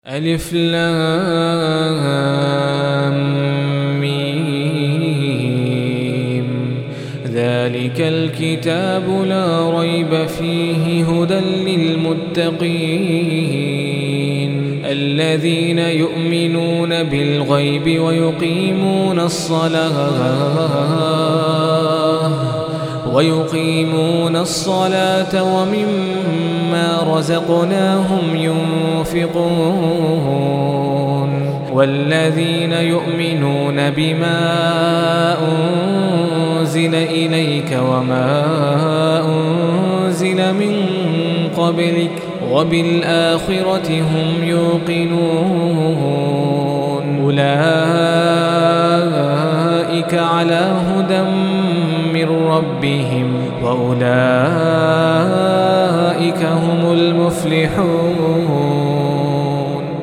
ألف لام ميم. ذلك الكتاب لا ريب فيه هدى للمتقين الذين يؤمنون بالغيب ويقيمون الصلاة ومما رزقناهم ينفقون والذين يؤمنون بما أنزل إليك وما أنزل من قبلك وبالآخرة هم يوقنون أولئك على هدى من ربهم وأولئك هم المفلحون.